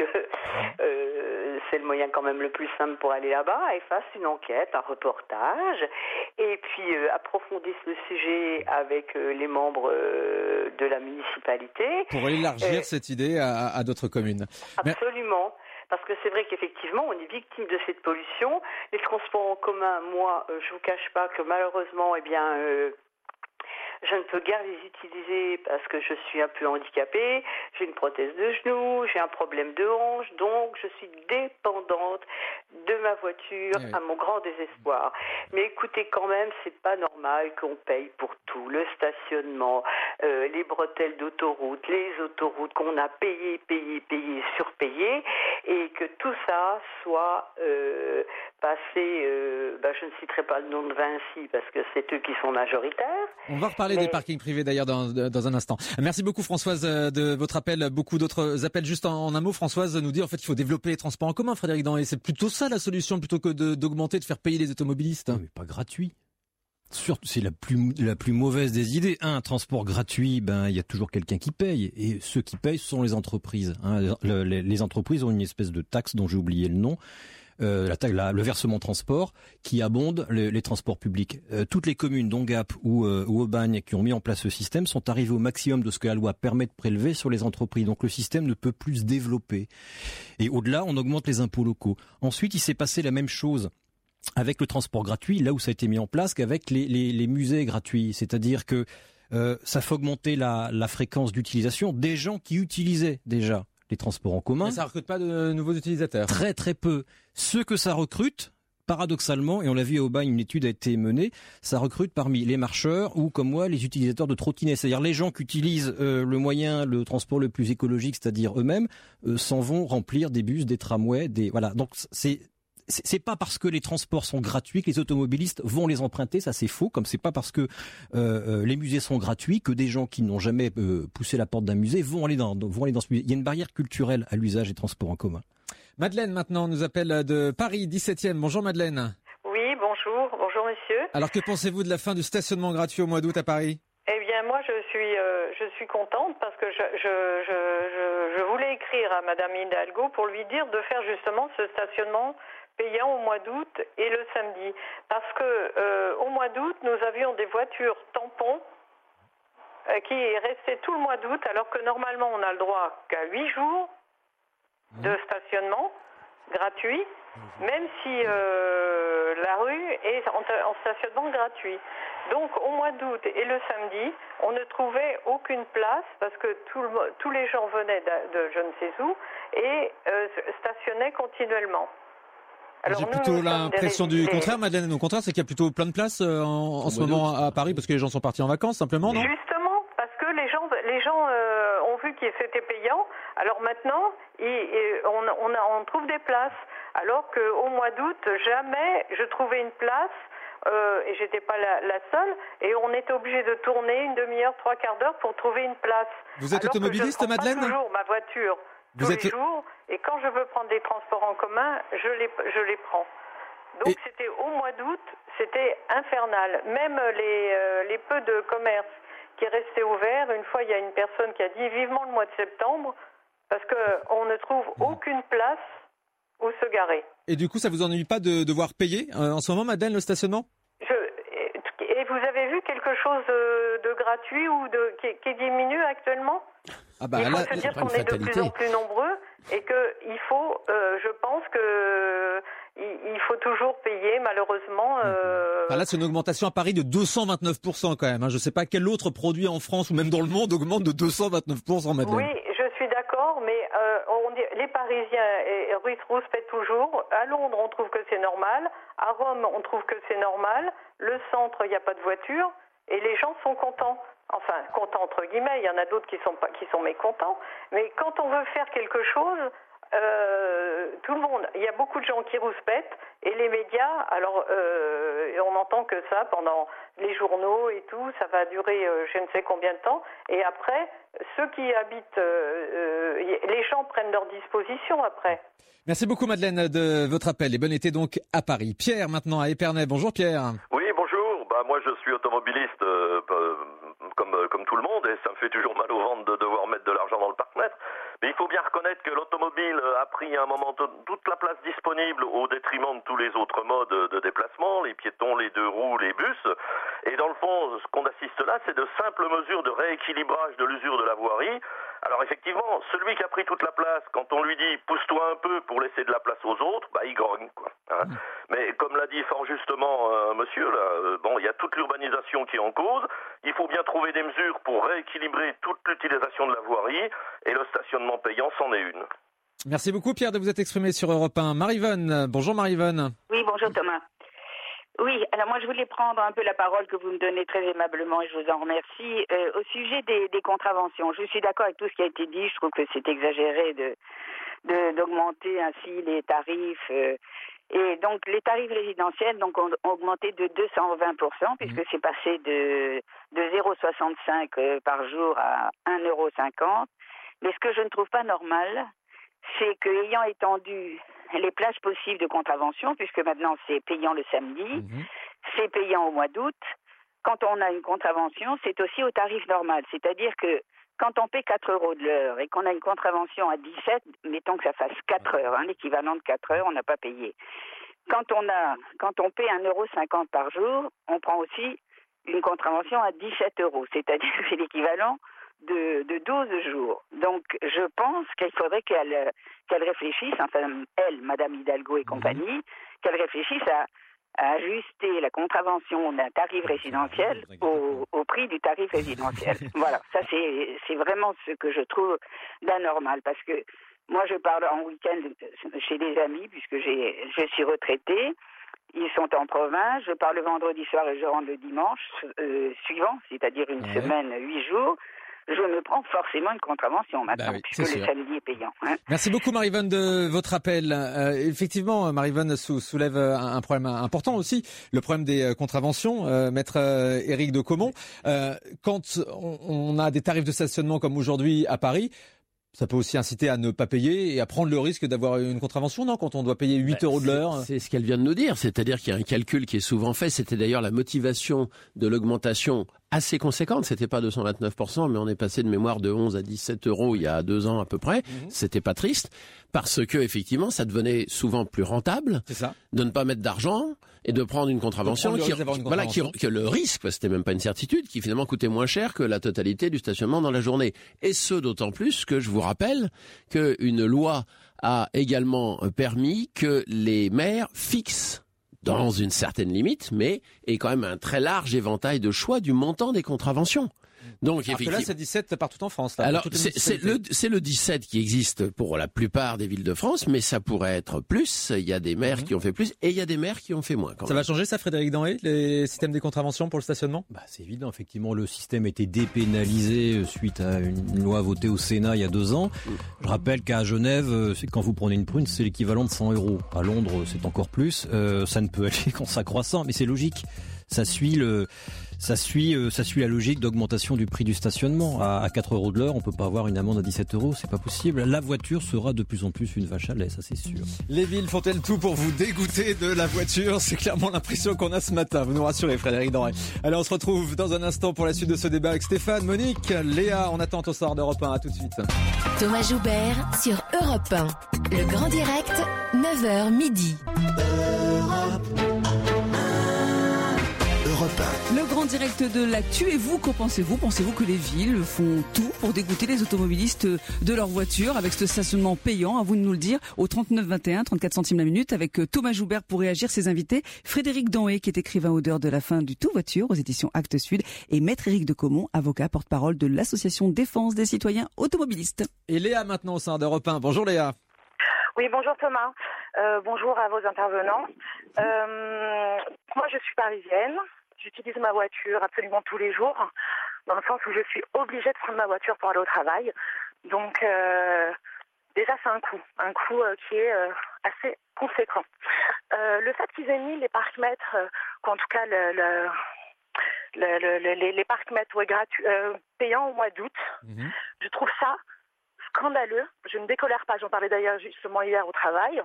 S9: euh, c'est le moyen quand même le plus simple pour aller là-bas, et fasse une enquête, un reportage, et puis euh, approfondisse le sujet avec euh, les membres euh, de la municipalité.
S2: Pour élargir
S9: euh,
S2: cette idée à, à d'autres communes.
S9: Absolument. Mais... Parce que c'est vrai qu'effectivement, on est victime de cette pollution. Les transports en commun, moi, euh, je vous cache pas que malheureusement, eh bien, euh, je ne peux guère les utiliser parce que je suis un peu handicapée, j'ai une prothèse de genou, j'ai un problème de hanche, donc je suis dépendante de ma voiture, oui. À mon grand désespoir. Mais écoutez, quand même, c'est pas normal qu'on paye pour tout, le stationnement, euh, les bretelles d'autoroute, les autoroutes qu'on a payées, payées, payées, surpayées, et que tout ça soit euh, passé, euh, bah, je ne citerai pas le nom de Vinci parce que c'est eux qui sont majoritaires.
S2: On va reparler Mais... des parkings privés d'ailleurs dans, dans un instant. Merci beaucoup Françoise de votre appel. Beaucoup d'autres appels. Juste en, en un mot, Françoise nous dit en fait qu'il faut développer les transports en commun, Frédéric Danlé. C'est plutôt ça la solution plutôt que de, d'augmenter, de faire payer les automobilistes.
S6: Non, mais pas gratuit. Surtout, c'est la plus la plus mauvaise des idées. Un, un transport gratuit, ben il y a toujours quelqu'un qui paye, et ceux qui payent ce sont les entreprises. Hein. Le, les, les entreprises ont une espèce de taxe dont j'ai oublié le nom. Euh, la, la, le versement transport qui abonde les, les transports publics. Euh, toutes les communes, dont Gap ou, euh, ou Aubagne, qui ont mis en place ce système, sont arrivées au maximum de ce que la loi permet de prélever sur les entreprises. Donc le système ne peut plus se développer. Et au-delà, on augmente les impôts locaux. Ensuite, il s'est passé la même chose avec le transport gratuit, là où ça a été mis en place, qu'avec les, les, les musées gratuits. C'est-à-dire que euh, ça fait augmenter la, la fréquence d'utilisation des gens qui utilisaient déjà les transports en commun.
S2: Mais ça recrute pas de nouveaux utilisateurs.
S6: Très très peu. Ceux que ça recrute, paradoxalement, et on l'a vu à Aubagne, une étude a été menée, ça recrute parmi les marcheurs ou, comme moi, les utilisateurs de trottinettes. C'est-à-dire les gens qui utilisent euh, le moyen, le transport le plus écologique, c'est-à-dire eux-mêmes, euh, s'en vont remplir des bus, des tramways, des voilà. Donc c'est c'est pas parce que les transports sont gratuits que les automobilistes vont les emprunter, ça c'est faux, comme c'est pas parce que euh, euh, les musées sont gratuits que des gens qui n'ont jamais euh, poussé la porte d'un musée vont aller dans vont aller dans ce musée. Il y a une barrière culturelle à l'usage des transports en commun.
S2: Madeleine maintenant nous appelle de Paris dix-septième. Bonjour Madeleine.
S10: Oui, bonjour. Bonjour monsieur.
S2: Alors que pensez-vous de la fin du stationnement gratuit au mois d'août à Paris ?
S10: Eh bien, moi, je suis, euh, je suis contente parce que je, je, je, je, je voulais écrire à Madame Hidalgo pour lui dire de faire justement ce stationnement payant au mois d'août et le samedi. Parce que euh, au mois d'août, nous avions des voitures tampons euh, qui restaient tout le mois d'août, alors que normalement, on n'a le droit qu'à huit jours de stationnement gratuit, même si euh, la rue est en, en stationnement gratuit. Donc au mois d'août et le samedi, on ne trouvait aucune place parce que tout le, tous les gens venaient de, de je ne sais où et euh, stationnaient continuellement. Alors,
S2: J'ai
S10: nous,
S2: plutôt
S10: nous sommes
S2: l'impression
S10: des-
S2: du
S10: des-
S2: contraire, Madeleine. Au contraire, c'est qu'il y a plutôt plein de places euh, en, en ce moment à Paris parce que les gens sont partis en vacances, simplement, non?
S10: Justement, parce que les gens, les gens euh, ont vu que c'était payant. Alors maintenant, il, il- on, on, a- on trouve des places. Alors qu'au mois d'août, jamais je trouvais une place. Euh, et j'étais pas la, la seule, et on était obligé de tourner une demi-heure, trois quarts d'heure pour trouver une place.
S2: Vous êtes
S10: Alors que
S2: automobiliste,
S10: je prends
S2: Madeleine?
S10: pas toujours ma voiture
S2: Vous
S10: tous
S2: êtes-
S10: les jours, et quand je veux prendre des transports en commun, je les, je les prends. Donc
S2: Et-
S10: c'était au mois d'août, c'était infernal. Même les, euh, les peu de commerces qui restaient ouverts, une fois il y a une personne qui a dit vivement le mois de septembre, parce qu'on ne trouve aucune place où se garer.
S2: Et du coup, ça vous ennuie pas de devoir payer euh, en ce moment, Madeleine, le stationnement?
S10: Je, et vous avez vu quelque chose de, de gratuit ou de qui, qui diminue actuellement?
S2: Ah bah
S10: Il faut
S2: là,
S10: se dire
S5: pas une
S10: qu'on est de plus
S5: fatalité.
S10: en plus nombreux et que il faut, euh, je pense que il, il faut toujours payer malheureusement. Euh,
S2: enfin, là, c'est une augmentation à Paris de deux cent vingt-neuf pour cent quand même. Hein. Je sais pas quel autre produit en France ou même dans le monde augmente de deux cent vingt-neuf pour cent, Madeleine.
S10: Oui, je suis d'accord, mais euh, on dit, les Parisiens et, et Ruth rouspètent toujours. À Londres, on trouve que c'est normal. À Rome, on trouve que c'est normal. Le centre, il n'y a pas de voiture. Et les gens sont contents. Enfin, contents entre guillemets. Il y en a d'autres qui sont pas, qui sont mécontents. Mais quand on veut faire quelque chose, euh, tout le monde, il y a beaucoup de gens qui rouspètent. Et les médias, alors, euh, on n'entend que ça pendant les journaux et tout. Ça va durer euh, je ne sais combien de temps. Et après, ceux qui habitent, euh, euh, les gens prennent leurs dispositions après.
S2: Merci beaucoup, Madeleine, de votre appel. Et bon été donc à Paris. Pierre, maintenant à Épernay. Bonjour, Pierre.
S11: Oui, bonjour. Bah, moi, je suis automobiliste euh, comme, comme tout le monde et ça me fait toujours mal au ventre de devoir mettre de l'argent dans le parc-mètre. Mais il faut bien reconnaître que l'automobile a pris à un moment toute la place disponible au détriment de tous les autres modes de déplacement, les piétons, les deux roues, les bus. Et dans le fond, ce qu'on assiste là, c'est de simples mesures de rééquilibrage de l'usure de la voirie. Alors effectivement, celui qui a pris toute la place, quand on lui dit « pousse-toi un peu pour laisser de la place aux autres », bah il grogne, quoi. Hein. Mmh. Mais comme l'a dit fort justement euh, monsieur, là, euh, bon, il y a toute l'urbanisation qui est en cause. Il faut bien trouver des mesures pour rééquilibrer toute l'utilisation de la voirie et le stationnement payant, c'en est une.
S2: Merci beaucoup, Pierre, de vous être exprimé sur Europe un. Marie-Vonne. Bonjour, Marie-Vonne.
S12: Oui, bonjour, Thomas. Oui, alors moi je voulais prendre un peu la parole que vous me donnez très aimablement et je vous en remercie. Euh, au sujet des, des contraventions, je suis d'accord avec tout ce qui a été dit, je trouve que c'est exagéré de, de d'augmenter ainsi les tarifs. Euh, et donc les tarifs résidentiels donc, ont, ont augmenté de deux cent vingt pour cent puisque mmh. c'est passé de, de zéro virgule soixante-cinq euh, par jour à un euro cinquante. Mais ce que je ne trouve pas normal, c'est qu'ayant étendu les plages possibles de contravention, puisque maintenant c'est payant le samedi, mmh. c'est payant au mois d'août. Quand on a une contravention, c'est aussi au tarif normal. C'est-à-dire que quand on paie quatre euros de l'heure et qu'on a une contravention à dix-sept, mettons que ça fasse quatre heures, hein, l'équivalent de quatre heures, on n'a pas payé. Quand on a, quand on paie un euro cinquante par jour, on prend aussi une contravention à dix-sept euros. C'est-à-dire que c'est l'équivalent de, de douze jours. Donc, je pense qu'il faudrait qu'elle, qu'elle réfléchisse, enfin, elle, Madame Hidalgo et compagnie, qu'elle réfléchisse à, à ajuster la contravention d'un tarif résidentiel au, au prix du tarif résidentiel. Voilà, ça c'est, c'est vraiment ce que je trouve d'anormal, parce que moi je parle en week-end chez des amis, puisque j'ai, je suis retraitée. Ils sont en province, je pars le vendredi soir et je rentre le dimanche euh, suivant, c'est-à-dire une ouais. semaine, huit jours. Je me prends forcément une contravention maintenant, bah oui, puisque le sûr. samedi est payant. Hein.
S2: Merci beaucoup, Marie-Vonne, de votre appel. Euh, effectivement, Marie-Vonne sou- soulève un, un problème important aussi, le problème des euh, contraventions. Euh, Maître euh, Éric de Caumont, euh, quand on, on a des tarifs de stationnement comme aujourd'hui à Paris, ça peut aussi inciter à ne pas payer et à prendre le risque d'avoir une contravention, non? Quand on doit payer huit bah, euros de l'heure.
S5: C'est ce qu'elle vient de nous dire. C'est-à-dire qu'il y a un calcul qui est souvent fait. C'était d'ailleurs la motivation de l'augmentation assez conséquente. C'était pas deux cent vingt-neuf pour cent, mais on est passé de mémoire de onze à dix-sept euros il y a deux ans à peu près. Mmh. C'était pas triste. Parce que, effectivement, ça devenait souvent plus rentable.
S2: C'est ça.
S5: De ne pas mettre d'argent et de prendre une contravention.
S2: Qui,
S5: une voilà, qui, que le risque, parce que c'était même pas une certitude, qui finalement coûtait moins cher que la totalité du stationnement dans la journée. Et ce, d'autant plus que je vous rappelle qu'une loi a également permis que les maires fixent dans une certaine limite, mais et quand même un très large éventail de choix du montant des contraventions. Donc,
S2: Alors
S5: effectivement.
S2: que là, c'est dix-sept partout en France. Là,
S5: Alors, c'est, c'est, le, c'est le dix-sept qui existe pour la plupart des villes de France, mais ça pourrait être plus. Il y a des maires mmh. qui ont fait plus et il y a des maires qui ont fait moins. Quand
S2: ça
S5: même.
S2: va changer ça, Frédéric Danhé, les systèmes des contraventions pour le stationnement?
S6: Bah, c'est évident, effectivement, le système a été dépénalisé suite à une loi votée au Sénat il y a deux ans. Mmh. Je rappelle qu'à Genève, c'est, quand vous prenez une prune, c'est l'équivalent de cent euros. À Londres, c'est encore plus. Euh, ça ne peut aller qu'en s'accroissant, mais c'est logique. Ça suit le, ça suit, euh, ça suit la logique d'augmentation du prix du stationnement. À, à quatre euros de l'heure, on peut pas avoir une amende à dix-sept euros, c'est pas possible. La voiture sera de plus en plus une vache à lait, ça c'est sûr.
S2: Les villes font-elles tout pour vous dégoûter de la voiture? C'est clairement l'impression qu'on a ce matin. Vous nous rassurez, Frédéric Danhé. Allez, on se retrouve dans un instant pour la suite de ce débat avec Stéphane, Monique, Léa. On attend au soir d'Europe un. À tout de suite.
S3: Thomas Joubert sur Europe un. Le Grand Direct, neuf heures midi.
S1: Le grand direct de l'actu. Et vous, qu'en pensez-vous? Pensez-vous que les villes font tout pour dégoûter les automobilistes de leur voiture avec ce stationnement payant? À vous de nous le dire au trente-neuf vingt et un, trente-quatre centimes la minute, avec Thomas Joubert pour réagir, ses invités. Frédéric Danhé, qui est écrivain auteur de La fin du tout voiture aux éditions Actes Sud, et Maître Éric de Caumont, avocat porte-parole de l'association Défense des citoyens automobilistes.
S2: Et Léa maintenant au sein d'Europe un. Bonjour Léa.
S13: Oui, bonjour Thomas. Euh, bonjour à vos intervenants. Euh, moi, je suis parisienne. J'utilise ma voiture absolument tous les jours, dans le sens où je suis obligée de prendre ma voiture pour aller au travail. Donc, euh, déjà, c'est un coût, un coût euh, qui est euh, assez conséquent. Euh, le fait qu'ils aient mis les parcs-mètres, euh, qu'en tout cas, le, le, le, le, les, les parcs-mètres ouais, gratuits, euh, payants au mois d'août, mmh. je trouve ça scandaleux. Je ne décolère pas, j'en parlais d'ailleurs justement hier au travail.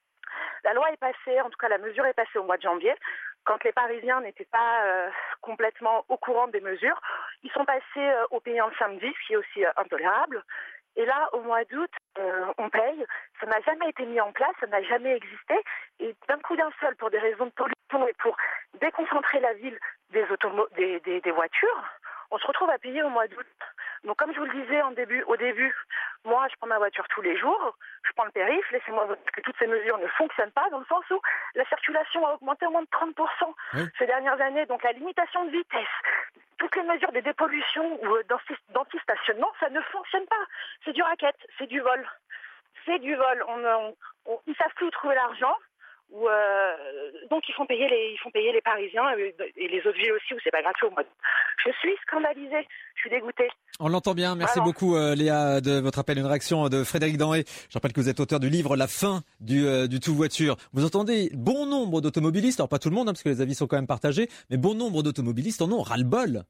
S13: La loi est passée, en tout cas la mesure est passée au mois de janvier. Quand les Parisiens n'étaient pas euh, complètement au courant des mesures, ils sont passés euh, au payant le samedi, ce qui est aussi euh, intolérable. Et là, au mois d'août, euh, on paye. Ça n'a jamais été mis en place, ça n'a jamais existé. Et d'un coup d'un seul, pour des raisons de pollution et pour déconcentrer la ville des, automo- des, des, des voitures, on se retrouve à payer au mois d'août. Donc comme je vous le disais en début, au début, moi je prends ma voiture tous les jours, je prends le périph', laissez-moi vous dire que toutes ces mesures ne fonctionnent pas, dans le sens où la circulation a augmenté au moins de trente pour cent oui. ces dernières années. Donc la limitation de vitesse, toutes les mesures de dépollution ou d'anti-stationnement, ça ne fonctionne pas. C'est du racket, c'est du vol. C'est du vol. On, on, on, ils ne savent plus où trouver l'argent. Où, euh, donc ils font payer les ils font payer les Parisiens et, et les autres villes aussi où c'est pas gratuit au mois. Je suis scandalisée, je suis dégoûtée.
S2: On l'entend bien, merci
S13: Vraiment.
S2: beaucoup euh, Léa de votre appel. Une réaction de Frédéric Danhé. Je rappelle que vous êtes auteur du livre La fin du, euh, du tout voiture. Vous entendez bon nombre d'automobilistes, alors pas tout le monde hein, parce que les avis sont quand même partagés, mais bon nombre d'automobilistes en ont ras-le-bol.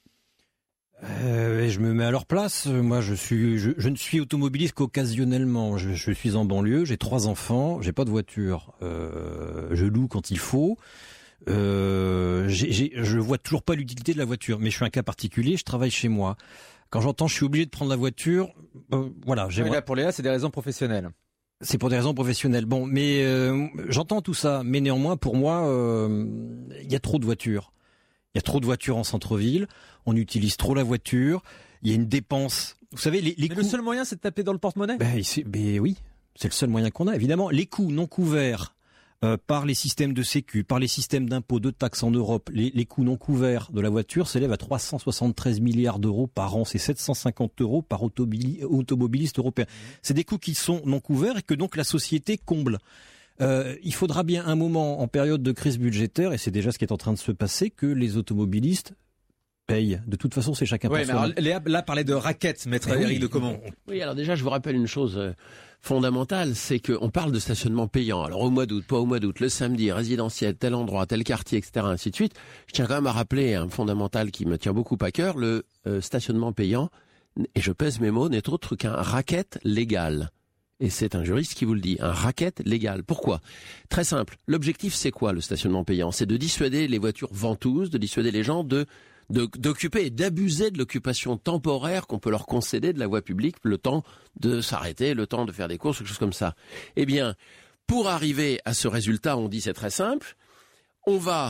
S6: Euh, je me mets à leur place. Moi, je suis, je, je ne suis automobiliste qu'occasionnellement. Je, je suis en banlieue, j'ai trois enfants, j'ai pas de voiture. Euh, je loue quand il faut. Euh, j'ai, j'ai, je vois toujours pas l'utilité de la voiture, mais je suis un cas particulier. Je travaille chez moi. Quand j'entends, je suis obligé de prendre la voiture. Euh, voilà.
S2: J'ai oui, là, pour Léa, c'est des raisons professionnelles.
S6: C'est pour des raisons professionnelles. Bon, mais euh, j'entends tout ça. Mais néanmoins, pour moi, il euh, y a trop de voitures. Il y a trop de voitures en centre-ville, on utilise trop la voiture, il y a une dépense. Vous savez, les, les
S2: Mais
S6: coûts...
S2: le seul moyen, c'est de taper dans le porte-monnaie.
S6: Ben, c'est, ben oui, c'est le seul moyen qu'on a. Évidemment, les coûts non couverts euh, par les systèmes de sécu, par les systèmes d'impôts, de taxes en Europe, les, les coûts non couverts de la voiture s'élèvent à trois cent soixante-treize milliards d'euros par an. C'est sept cent cinquante euros par automobili- automobiliste européen. Mmh. C'est des coûts qui sont non couverts et que donc la société comble. Euh, il faudra bien un moment en période de crise budgétaire, et c'est déjà ce qui est en train de se passer, que les automobilistes payent. De toute façon, c'est chacun
S2: oui,
S6: pour soi.
S2: Léa, là, parlait de raquettes, maître Éric oui, de Caumont.
S5: Oui, alors déjà, je vous rappelle une chose euh, fondamentale, c'est qu'on parle de stationnement payant. Alors au mois d'août, pas au mois d'août, le samedi, résidentiel, tel endroit, tel quartier, et cetera, ainsi de suite. Je tiens quand même à rappeler un fondamental qui me tient beaucoup à cœur, le euh, stationnement payant, et je pèse mes mots, n'est autre qu'un racket légal. Et c'est un juriste qui vous le dit, un racket légal. Pourquoi ? Très simple. L'objectif, c'est quoi, le stationnement payant ? C'est de dissuader les voitures ventouses, de dissuader les gens de, de d'occuper et d'abuser de l'occupation temporaire qu'on peut leur concéder de la voie publique, le temps de s'arrêter, le temps de faire des courses, quelque chose comme ça. Eh bien, pour arriver à ce résultat, on dit c'est très simple, on va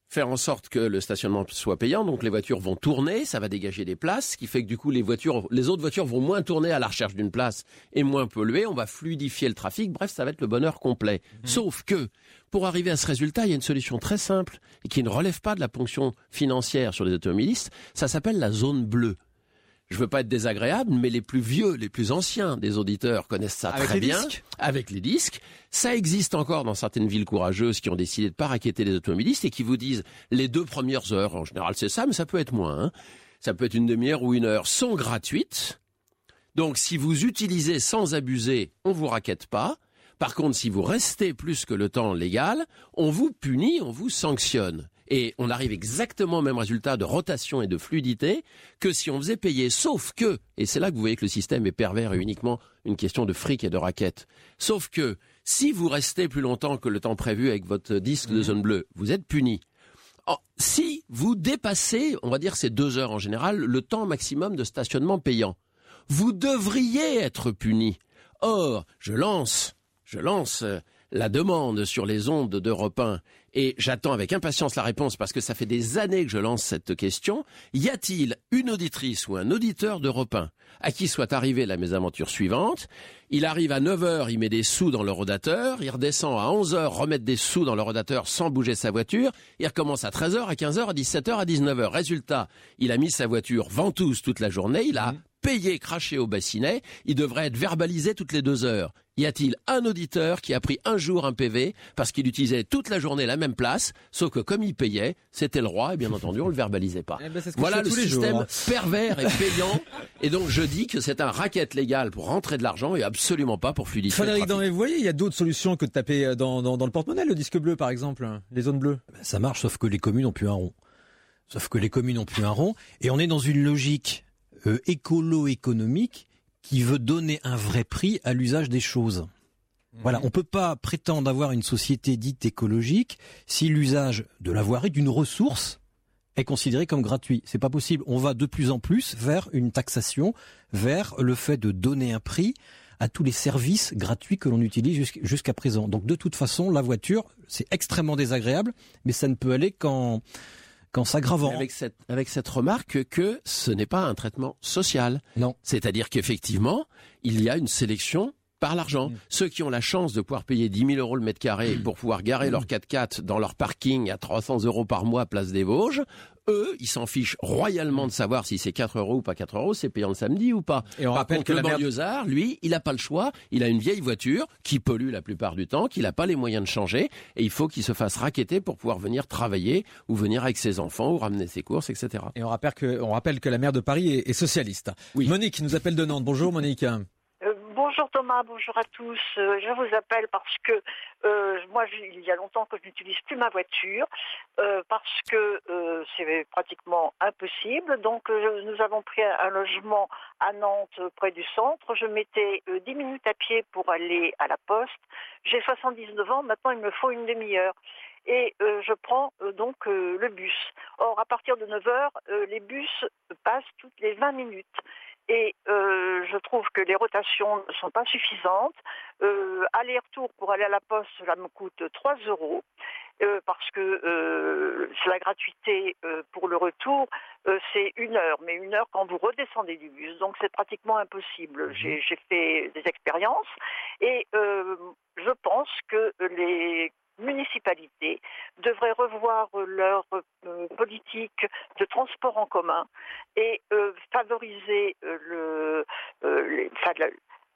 S5: faire en sorte que le stationnement soit payant, donc les voitures vont tourner, ça va dégager des places, ce qui fait que du coup les voitures, les autres voitures vont moins tourner à la recherche d'une place et moins polluer, on va fluidifier le trafic, bref, ça va être le bonheur complet. Mmh. Sauf que, pour arriver à ce résultat, il y a une solution très simple et qui ne relève pas de la ponction financière sur les automobilistes, ça s'appelle la zone bleue. Je veux pas être désagréable, mais les plus vieux, les plus anciens des auditeurs connaissent ça
S2: avec
S5: très
S2: les
S5: bien.
S2: Disques.
S5: Avec les disques. Ça existe encore dans certaines villes courageuses qui ont décidé de pas raqueter les automobilistes et qui vous disent les deux premières heures, en général c'est ça, mais ça peut être moins. Hein. Ça peut être une demi-heure ou une heure, sont gratuites. Donc si vous utilisez sans abuser, on vous raquette pas. Par contre, si vous restez plus que le temps légal, on vous punit, on vous sanctionne. Et on arrive exactement au même résultat de rotation et de fluidité que si on faisait payer. Sauf que, et c'est là que vous voyez que le système est pervers et uniquement une question de fric et de raquette. Sauf que, si vous restez plus longtemps que le temps prévu avec votre disque mmh. de zone bleue, vous êtes puni. Or, si vous dépassez, on va dire c'est deux heures en général, le temps maximum de stationnement payant, vous devriez être puni. Or, je lance, je lance la demande sur les ondes d'Europe un et j'attends avec impatience la réponse parce que ça fait des années que je lance cette question. Y a-t-il une auditrice ou un auditeur d'Europe un à qui soit arrivée la mésaventure suivante? Il arrive à neuf heures, il met des sous dans le rodateur, il redescend à onze heures, remettre des sous dans le rodateur sans bouger sa voiture, il recommence à treize heures, à quinze heures, à dix-sept heures, à dix-neuf heures. Résultat, il a mis sa voiture ventouse toute la journée, il a mmh. payé, craché au bassinet, il devrait être verbalisé toutes les deux heures. Y a-t-il un auditeur qui a pris un jour un P V parce qu'il utilisait toute la journée la même place, sauf que comme il payait, c'était le roi et bien entendu on le verbalisait pas.
S2: Eh ben,
S5: voilà le système
S2: jours, hein.
S5: pervers et payant. Et donc je dis que c'est un racket légal pour rentrer de l'argent et absolument pas pour fluidifier.
S2: Frédéric Danet, vous voyez, il y a d'autres solutions que de taper dans, dans, dans le porte-monnaie, le disque bleu par exemple, les zones bleues.
S6: Ça marche, sauf que les communes ont plus un rond. Sauf que les communes ont plus un rond et on est dans une logique euh, écolo-économique qui veut donner un vrai prix à l'usage des choses. Voilà, on peut pas prétendre avoir une société dite écologique si l'usage de la voirie d'une ressource est considéré comme gratuit. C'est pas possible. On va de plus en plus vers une taxation, vers le fait de donner un prix à tous les services gratuits que l'on utilise jusqu'à présent. Donc de toute façon, la voiture, c'est extrêmement désagréable, mais ça ne peut aller qu'en qu'en s'aggravant.
S5: Avec cette, avec cette remarque que ce n'est pas un traitement social.
S6: Non.
S5: C'est-à-dire qu'effectivement, il y a une sélection par l'argent. Mmh. Ceux qui ont la chance de pouvoir payer dix mille euros le mètre carré mmh. pour pouvoir garer mmh. leur quatre-quatre dans leur parking à trois cents euros par mois place des Vosges, eux, ils s'en fichent royalement de savoir si c'est quatre euros ou pas quatre euros, c'est payant le samedi ou pas.
S2: Et on
S5: par
S2: rappelle
S5: contre,
S2: que
S5: le
S2: la
S5: banlieusard, lui, il n'a pas le choix. Il a une vieille voiture qui pollue la plupart du temps, qu'il n'a pas les moyens de changer et il faut qu'il se fasse raqueter pour pouvoir venir travailler ou venir avec ses enfants ou ramener ses courses, et cetera.
S2: Et on rappelle que, on rappelle que la maire de Paris est, est socialiste.
S5: Oui.
S2: Monique nous appelle de Nantes. Bonjour Monique.
S14: Bonjour Thomas, bonjour à tous. Euh, je vous appelle parce que euh, moi, il y a longtemps que je n'utilise plus ma voiture euh, parce que euh, c'est pratiquement impossible. Donc, euh, nous avons pris un logement à Nantes, près du centre. Je mettais euh, dix minutes à pied pour aller à la poste. J'ai soixante-dix-neuf ans, maintenant il me faut une demi-heure. Et euh, je prends euh, donc euh, le bus. Or, à partir de neuf heures, euh, les bus passent toutes les vingt minutes. Et euh, je trouve que les rotations ne sont pas suffisantes. Euh, aller-retour pour aller à la poste, cela me coûte trois euros. Euh, parce que euh, c'est la gratuité euh, pour le retour, euh, c'est une heure. Mais une heure quand vous redescendez du bus. Donc c'est pratiquement impossible. J'ai, j'ai fait des expériences. Et euh, je pense que les municipalités devraient revoir leur euh, politique de transport en commun et euh, favoriser euh, le, euh, les, enfin, la,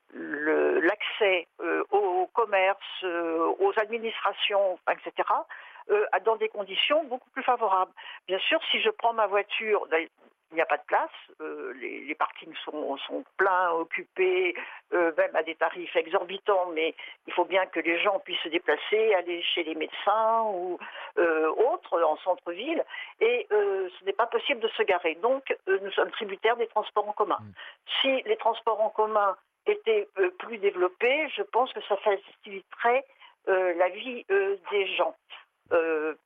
S14: le, l'accès euh, au commerce, euh, aux administrations, et cetera, euh, dans des conditions beaucoup plus favorables. Bien sûr, si je prends ma voiture, il n'y a pas de place, euh, les, les parkings sont, sont pleins, occupés, euh, même à des tarifs exorbitants, mais il faut bien que les gens puissent se déplacer, aller chez les médecins ou euh, autres, en centre-ville, et euh, ce n'est pas possible de se garer. Donc, euh, nous sommes tributaires des transports en commun. Mmh. Si les transports en commun étaient euh, plus développés, je pense que ça faciliterait euh, la vie euh, des gens. Euh, bon,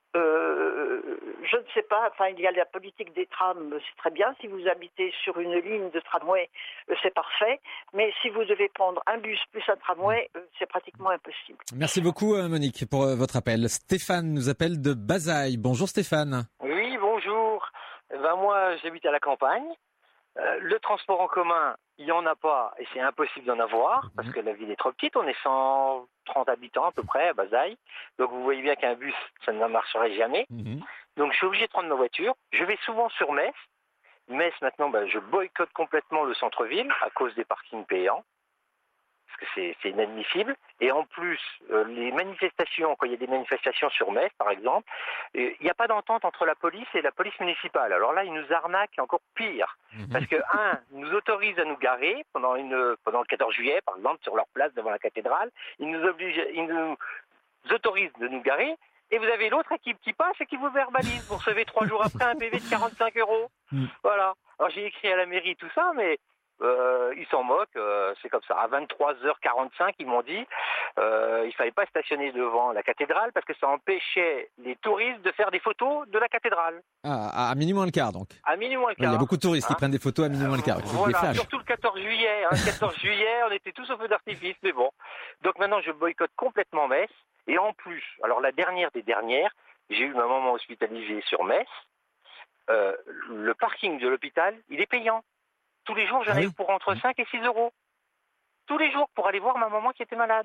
S14: Euh, je ne sais pas, enfin il y a la politique des trams, c'est très bien. Si vous habitez sur une ligne de tramway, euh, c'est parfait. Mais si vous devez prendre un bus plus un tramway, euh, c'est pratiquement impossible.
S2: Merci beaucoup euh, Monique pour euh, votre appel. Stéphane nous appelle de Bazaille. Bonjour Stéphane.
S15: Oui, bonjour. Ben moi j'habite à la campagne. Euh, le transport en commun, il n'y en a pas et c'est impossible d'en avoir mmh. parce que la ville est trop petite. On est cent trente habitants à peu près à Bazaille. Donc vous voyez bien qu'un bus, ça ne marcherait jamais. Mmh. Donc je suis obligé de prendre ma voiture. Je vais souvent sur Metz. Metz maintenant, ben, je boycotte complètement le centre-ville à cause des parkings payants. Parce que c'est, c'est inadmissible. Et en plus, euh, les manifestations, quand il y a des manifestations sur Metz, par exemple, il n'y a pas d'entente entre la police et la police municipale. Alors là, ils nous arnaquent encore pire. Mmh. Parce que, un, ils nous autorisent à nous garer pendant, une, pendant le quatorze juillet, par exemple, sur leur place devant la cathédrale. Ils nous, obligent, ils nous autorisent de nous garer. Et vous avez l'autre équipe qui passe et qui vous verbalise. Vous recevez trois jours après un P V de quarante-cinq euros. Mmh. Voilà. Alors j'ai écrit à la mairie tout ça, mais... Euh, ils s'en moquent, euh, c'est comme ça. À vingt-trois heures quarante-cinq, ils m'ont dit euh, il fallait pas stationner devant la cathédrale parce que ça empêchait les touristes de faire des photos de la cathédrale.
S2: Ah, à minuit moins le quart donc.
S15: À minuit moins le quart.
S2: Il y a beaucoup de touristes hein qui prennent des photos à minuit moins le quart.
S15: Voilà, surtout le quatorze juillet. Hein. Le quatorze juillet, on était tous au feu d'artifice, mais bon. Donc maintenant, je boycotte complètement Metz. Et en plus, alors la dernière des dernières, j'ai eu ma maman hospitalisée sur Metz. Euh, le parking de l'hôpital, il est payant. Tous les jours, j'en ai eu pour entre cinq et six euros. Tous les jours, pour aller voir ma maman qui était malade.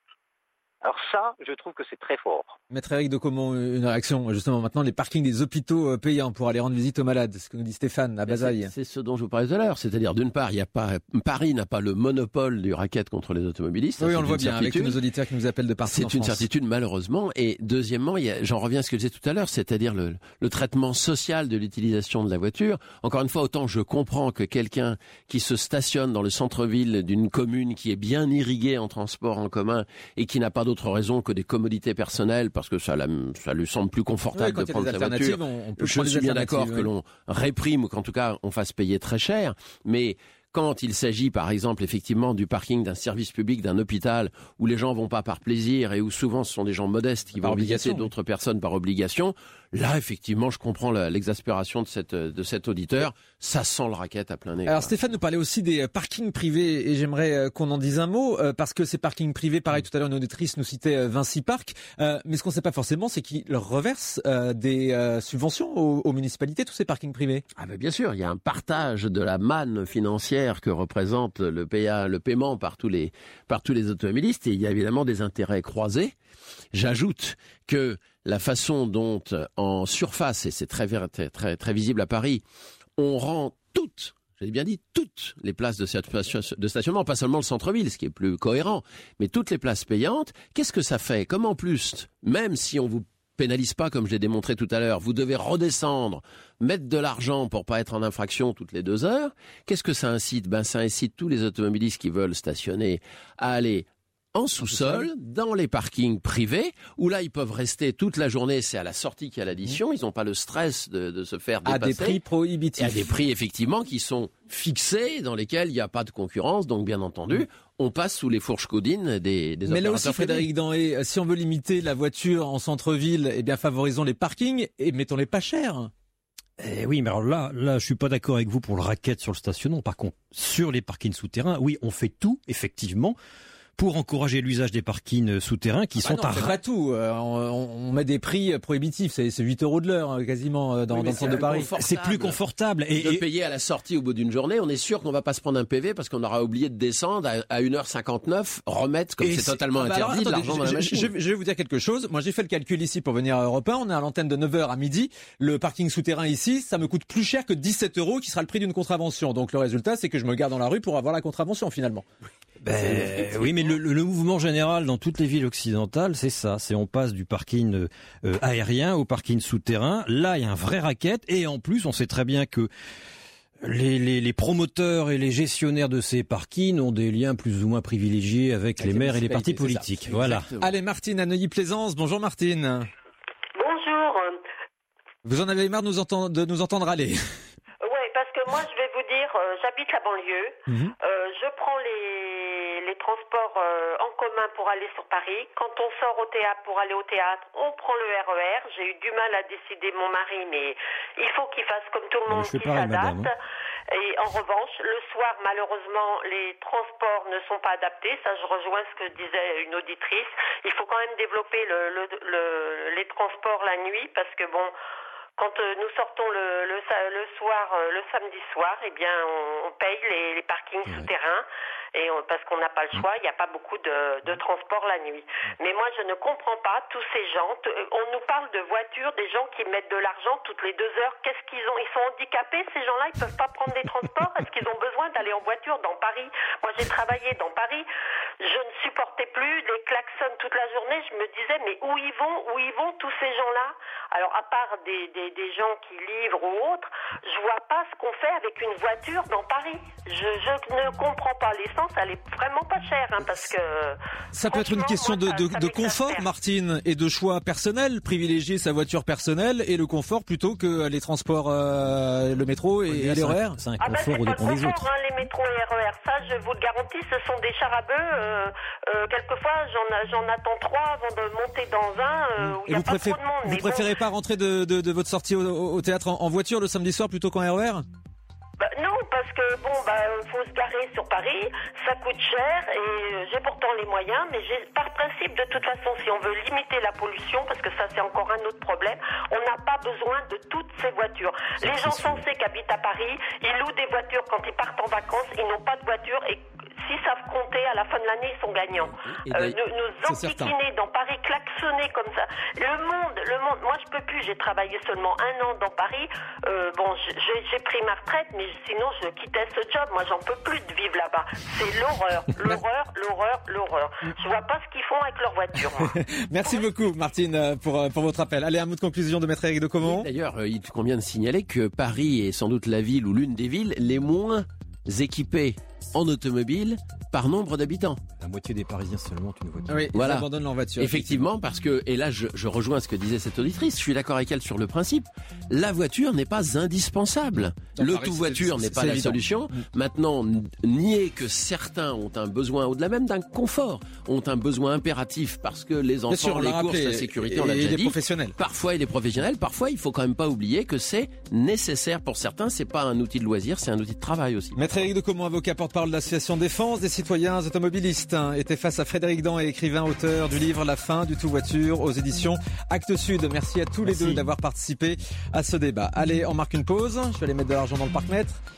S15: Alors ça, je trouve que c'est très fort.
S2: Maître Éric de Caumont, une réaction justement maintenant, les parkings des hôpitaux payants pour aller rendre visite aux malades, c'est ce que nous dit Stéphane à Bazaille.
S5: C'est, c'est ce dont je vous parlais tout à l'heure, c'est-à-dire d'une part, il y a pas, Paris n'a pas le monopole du racket contre les automobilistes.
S2: Oui, on le voit bien certitude. Avec nos auditeurs qui nous appellent de partout.
S5: C'est
S2: en
S5: une
S2: France.
S5: certitude malheureusement. Et deuxièmement, il y a, j'en reviens à ce que je disais tout à l'heure, c'est-à-dire le, le traitement social de l'utilisation de la voiture. Encore une fois, autant je comprends que quelqu'un qui se stationne dans le centre-ville d'une commune qui est bien irriguée en transport en commun et qui n'a pas d'autre raison que des commodités personnelles parce que ça, la, ça lui semble plus confortable
S2: oui,
S5: de prendre sa voiture.
S2: On, on peut
S5: je suis bien d'accord
S2: oui.
S5: que l'on réprime ou qu'en tout cas on fasse payer très cher, mais quand il s'agit par exemple effectivement du parking d'un service public, d'un hôpital où les gens vont pas par plaisir et où souvent ce sont des gens modestes qui par vont visiter d'autres personnes par obligation, là effectivement je comprends la, l'exaspération de, cette, de cet auditeur, ça sent le racket à plein nez.
S2: Alors Stéphane nous parlait aussi des parkings privés et j'aimerais qu'on en dise un mot euh, parce que ces parkings privés, pareil tout à l'heure une auditrice nous citait Vinci Park, euh, mais ce qu'on ne sait pas forcément c'est qu'ils leur reversent euh, des euh, subventions aux, aux municipalités, tous ces parkings privés.
S5: Ah ben bien sûr, il y a un partage de la manne financière que représente le, paya, le paiement par tous, les, par tous les automobilistes et il y a évidemment des intérêts croisés. J'ajoute que la façon dont en surface, et c'est très, très, très, très visible à Paris, on rend toutes, j'ai bien dit toutes les places de stationnement, pas seulement le centre-ville, ce qui est plus cohérent, mais toutes les places payantes, qu'est-ce que ça fait ? Comme en plus, même si on vous pénalise pas, comme je l'ai démontré tout à l'heure, vous devez redescendre, mettre de l'argent pour pas être en infraction toutes les deux heures. Qu'est-ce que ça incite ? Ben, ça incite tous les automobilistes qui veulent stationner à aller en sous-sol, dans les parkings privés, où là, ils peuvent rester toute la journée. C'est à la sortie qu'il y a l'addition. Ils n'ont pas le stress de, de se faire dépasser.
S2: À des prix prohibitifs.
S5: Et à des prix, effectivement, qui sont fixés, dans lesquels il n'y a pas de concurrence. Donc, bien entendu, mmh. on passe sous les fourches codines des, des
S2: Mais
S5: opérateurs
S2: là aussi, Frédéric Danhé, si on veut limiter la voiture en centre-ville, eh bien, favorisons les parkings et mettons-les pas chers.
S6: Eh oui, mais alors là, là, je suis pas d'accord avec vous pour le racket sur le stationnement. Par contre, sur les parkings souterrains, oui, on fait tout, effectivement, pour encourager l'usage des parkings souterrains qui ah sont
S2: bah non,
S6: à...
S2: C'est pas tout. Euh, on, on met des prix prohibitifs. C'est, c'est huit euros de l'heure, quasiment, dans,
S5: oui,
S2: dans le centre de Paris.
S6: C'est plus confortable.
S5: Et, de et... payer à la sortie au bout d'une journée, on est sûr qu'on va pas se prendre un P V parce qu'on aura oublié de descendre à, à une heure cinquante-neuf, remettre, comme c'est, c'est totalement ah bah interdit, alors, attendez, l'argent
S2: je,
S5: dans la machine.
S2: Je, je, je vais vous dire quelque chose. Moi, j'ai fait le calcul ici pour venir à Europe un. On est à l'antenne de neuf heures à midi. Le parking souterrain ici, ça me coûte plus cher que dix-sept euros, qui sera le prix d'une contravention. Donc, le résultat, c'est que je me garde dans la rue pour avoir la contravention, finalement.
S6: Ben, oui, mais le, le mouvement général dans toutes les villes occidentales, c'est ça. C'est on passe du parking euh, aérien au parking souterrain. Là, il y a un vrai racket. Et en plus, on sait très bien que les, les, les promoteurs et les gestionnaires de ces parkings ont des liens plus ou moins privilégiés avec, avec les maires et les partis politiques. Voilà.
S2: Allez, Martine à Neuilly-Plaisance. Bonjour, Martine.
S16: Bonjour.
S2: Vous en avez marre de nous entendre, de nous entendre aller?
S16: Oui, parce que moi, je vais vous dire, euh, j'habite la banlieue. Mm-hmm. Euh, je prends les les transports euh, en commun pour aller sur Paris. Quand on sort au théâtre pour aller au théâtre, on prend le R E R. J'ai eu du mal à décider mon mari, mais il faut qu'il fasse comme tout le monde, qu'il s'adapte. Et en revanche, le soir, malheureusement, les transports ne sont pas adaptés. Ça, je rejoins ce que disait une auditrice. Il faut quand même développer le, le, le, les transports la nuit, parce que bon, quand euh, nous sortons le, le, le soir, euh, le samedi soir, eh bien, on, on paye les, les parkings ouais. souterrains. Et on, parce qu'on n'a pas le choix, il n'y a pas beaucoup de, de transport la nuit. Mais moi, je ne comprends pas tous ces gens. T- on nous parle de voitures, des gens qui mettent de l'argent toutes les deux heures. Qu'est-ce qu'ils ont ? Ils sont handicapés, ces gens-là, ils ne peuvent pas prendre des transports. Est-ce qu'ils ont besoin d'aller en voiture dans Paris ? Moi, j'ai travaillé dans Paris. Je ne supportais plus les klaxons toute la journée. Je me disais, mais où ils vont ? Où ils vont tous ces gens-là ? Alors, à part des, des, des gens qui livrent ou autres, je vois pas ce qu'on fait avec une voiture dans Paris. Je, je ne comprends pas. L'essence, elle est vraiment pas chère, hein, parce que...
S2: Ça peut être une question
S16: moi,
S2: de, de,
S16: ça, ça
S2: de confort, Martine, et de choix personnel. Privilégier sa voiture personnelle et le confort plutôt que les transports, euh, le métro et
S6: oui,
S2: les R E R.
S6: C'est un
S16: ah
S6: confort
S16: ben,
S6: au dépend des autres.
S16: Hein, les métros et R E R, ça, je vous le garantis, ce sont des chars à bœufs. Euh, euh, quelquefois, j'en, j'en attends trois avant de monter dans un euh, où il n'y a pas
S2: préférez,
S16: trop de monde.
S2: Vous
S16: mais
S2: préférez
S16: bon,
S2: pas rentrer de, de, de votre sortie au, au théâtre en, en voiture le samedi soir plutôt qu'en R E R ?
S16: Bah, non, parce que bon, bah, faut se garer sur Paris, ça coûte cher et j'ai pourtant les moyens, mais j'ai, par principe, de toute façon, si on veut limiter la pollution, parce que ça c'est encore un autre problème, on n'a pas besoin de toutes ces voitures. Ça, les gens censés qui habitent à Paris, ils louent des voitures quand ils partent en vacances, ils n'ont pas de voiture et s'ils savent compter, à la fin de l'année, ils sont gagnants. Euh, nous nous enquiquiner dans Paris, klaxonner comme ça. Le monde, le monde, moi je peux plus, j'ai travaillé seulement un an dans Paris, euh, bon, j'ai, j'ai pris ma retraite, mais sinon je quittais ce job, moi j'en peux plus de vivre là-bas. C'est l'horreur, l'horreur, l'horreur, l'horreur. Je vois pas ce qu'ils font avec leur voiture, moi.
S2: Merci beaucoup, Martine, pour, pour votre appel. Allez, un mot de conclusion de Maître Éric de Caumont.
S5: D'ailleurs, il convient de signaler que Paris est sans doute la ville ou l'une des villes les moins équipées en automobile par nombre d'habitants.
S6: La moitié des Parisiens seulement ont une voiture.
S2: Oui,
S5: voilà.
S2: Ils abandonnent leur voiture.
S5: Effectivement, parce que, et là je, je rejoins ce que disait cette auditrice, je suis d'accord avec elle sur le principe, la voiture n'est pas indispensable.
S2: Dans
S5: le
S2: Paris,
S5: tout voiture
S2: c'est,
S5: n'est pas
S2: c'est
S5: la
S2: évident.
S5: solution. Maintenant, nier que certains ont un besoin au-delà même d'un confort, ont un besoin impératif parce que les enfants,
S2: sûr,
S5: les
S2: courses,
S5: rappelé, la sécurité, on l'a
S2: et
S5: déjà
S2: les
S5: dit.
S2: Professionnels.
S5: Parfois, et les professionnels, parfois, il faut quand même pas oublier que c'est nécessaire pour certains, c'est pas un outil de loisir, c'est un outil de travail aussi.
S2: Maître Éric de Caumont, avocat porte-parole de l'association Défense des citoyens automobilistes, était face à Frédéric Dan et écrivain, auteur du livre La fin du tout voiture aux éditions Actes Sud. Merci à tous
S6: Merci.
S2: les deux d'avoir participé à ce débat. Allez, on marque une pause. Je vais aller mettre de l'argent dans le parc-mètre.